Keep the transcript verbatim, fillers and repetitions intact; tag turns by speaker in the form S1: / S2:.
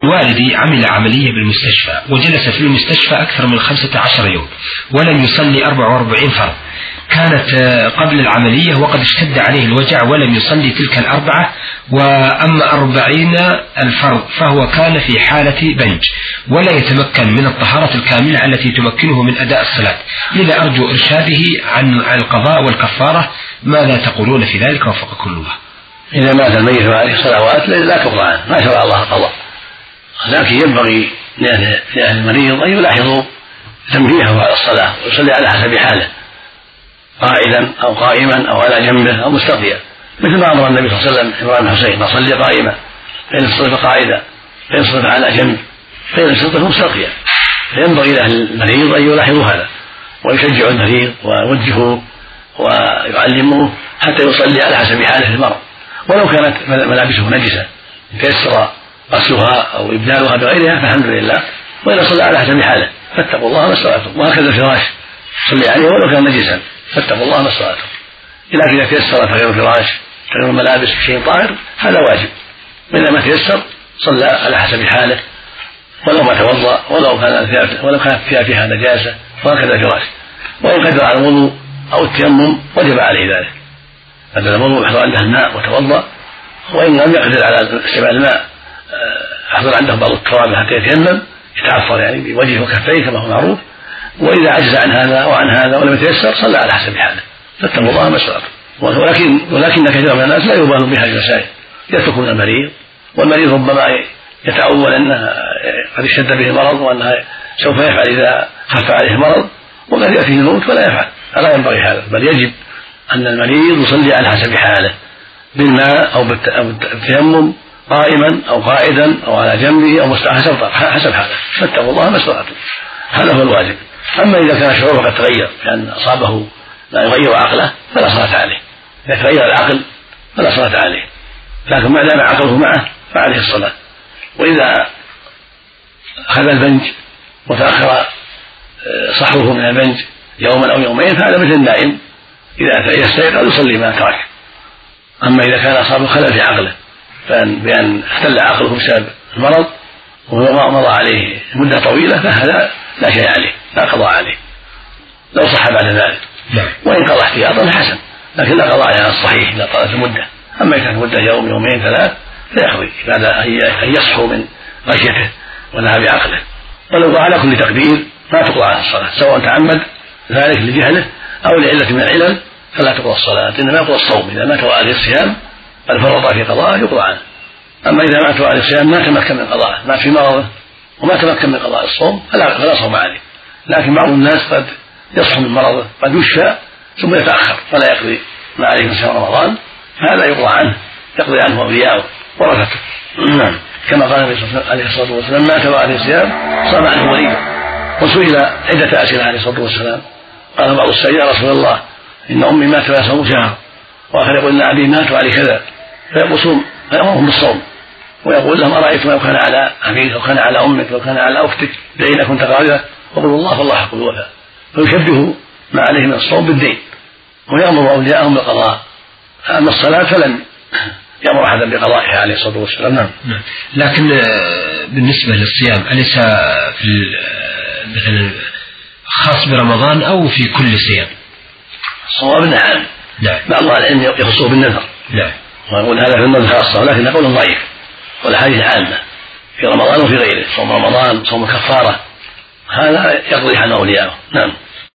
S1: والدي عمل عملية بالمستشفى وجلس في المستشفى أكثر من خمسة عشر يوم ولم يصلي أربعة وأربعين فرض. كانت قبل العملية وقد اشتد عليه الوجع ولم يصلي تلك الأربعة، وأما أربعين الفرض فهو كان في حالة بنج ولا يتمكن من الطهارة الكاملة التي تمكنه من أداء الصلاة. لذا أرجو إرشاده عن القضاء والكفارة، ماذا تقولون في ذلك وفقكم الله؟
S2: إذا مات الميت وعليه صلوات لا تقضى عنه، ما شرع الله قضاء، لكن ينبغي لأهل المريض أن يلاحظوا تنبيهه على الصلاة ويصلي على حسب حاله، قاعدا أو قائما أو على جنبه أو مستقيا، مثل ما أمر النبي صلى الله عليه وسلم إبراهيم الحسين فصلي قائما، فإن صلى قاعدا، فإن صلى على جنب، فإن صلى مستقيا. فينبغي لأهل المريض أن يلاحظوا هذا ويشجعوا المريض ويوجهوه ويعلموه حتى يصلي على حسب حاله المرض، ولو كانت ملابسه نجسة تيسر غسلها أو إبدالها بغيرها فالحمد لله، وإذا صلى على حسب حاله فاتقوا الله ما استطعتم. وهكذا الفراش صلي عليه ولو كان نجسا فاتقوا الله ما استطعتم. لكن إذا تيسر تغير الفراش تغير الملابس بشيء طاهر هذا واجب، وإذا ما تيسر صلى على حسب حاله ولو ما توضأ ولو كان ولو كانت فيها فيها نجاسة، وهكذا الفراش. وإن قدر على الوضوء أو التيمم وجب عليه ذلك، قدر الوضوء حضر عنده الماء وتوضأ، وإن لم يقدر على استعمال الماء حضر عنده بعض التراب حتى يتيمم يتعفر يعني بوجهه وكفيه كما هو معروف، وإذا عجز عن هذا وعن هذا ولم يتيسر صلى على حسب حاله فاتقوا الله ما استطعتم. ولكن ولكن كثير من الناس لا يبالون بهذه المسائل، يتركون المريض، والمريض ربما يتأول أنه قد اشتد به المرض وأنه سوف يفعل إذا خف عليه المرض، وقد يأتيه الموت ولا يفعل. ألا ينبغي هذا، بل يجب أن المريض يصلي على حسب حاله بالماء أو بالتيمم قائما أو قاعدا أو على جنبه أو مستحسن حسب حاله فاتقوا الله ما استطعتم. هذا هو الواجب. أما إذا كان شعوره قد تغير لأن أصابه لا يغير عقله فلا صلاة عليه، إذا تغير العقل فلا صلاة عليه، لكن ما دام عقله معه فعليه الصلاة. وإذا أخذ البنج وتأخر صحوه من البنج يوما أو يومين فهذا مثل النائم إذا يستيقظ يصلي ما ترك. أما إذا كان أصابه خلل في عقله بأن اختل عقله بسبب المرض ومضى عليه مدة طويلة فهذا لا شيء عليه، لا قضاء عليه لو صح بعد ذلك. وإن قضى احتياطا حسن، لكن لا قضاء على الصحيح إذا طالت المدة. أما إذا كانت مدة يوم يومين ثلاث فيقضي بعد أن يصحو من غشيته ونهى بعقله. ولو على كل تقدير ما تقضى على الصلاة سواء تعمد ذلك لجهله أو لعلة من العلل فلا تقضى الصلاة، إنما يقضى الصوم. إذا مات وعليه الصيام بل فرط في قضاء يقضى عنه. أما إذا مات وعليه الصيام ما تمكن من قضاءه، مات في مرضه وما تمكن من قضاء الصوم فلا, فلا صوم عليه. لكن بعض الناس قد يصحو من مرضه قد يشفى ثم يتأخر فلا يقضي ما عليه من شهر رمضان، فهذا يقضى عنه، يقضي عنه أولياءه ورثته. نعم، كما قال النبي عليه الصلاة والسلام مات وعليه الصيام صام عنه وليه. وسئل عدة أسئلة عليه الصلاة والسلام، قال بعض السائلين يا رسول الله إن أمي مات ولا صوم شهر، وآخر يقول إن أبي مات وعليه كذا، فيقول صوم، فيأمرهم بالصوم ويقول لهم أرأيتم لو كان على أبيك لو كان على أمك لو كان على أختك دين كنت قاضية، وقولوا الله فالله حق الوفاء. فيشبه ما عليه من الصوم بالدين ويأمر أولياءهم بالقضاء. أما الصلاة فلن يأمر أحدا بقضائها عليه الصلاة والسلام. نعم.
S1: لكن بالنسبة للصيام أليس في مثلا خاص برمضان أو في كل صيام؟
S2: الصواب نعم.
S1: نعم.
S2: بعض العلم يخصه بالنذر.
S1: نعم.
S2: ويقول هذا في النذر خاصة، ولكن قول ضعيف، والحديث عامة في رمضان وفي غيره. صوم رمضان صوم كفارة هذا يقضي عن أولياءه. نعم.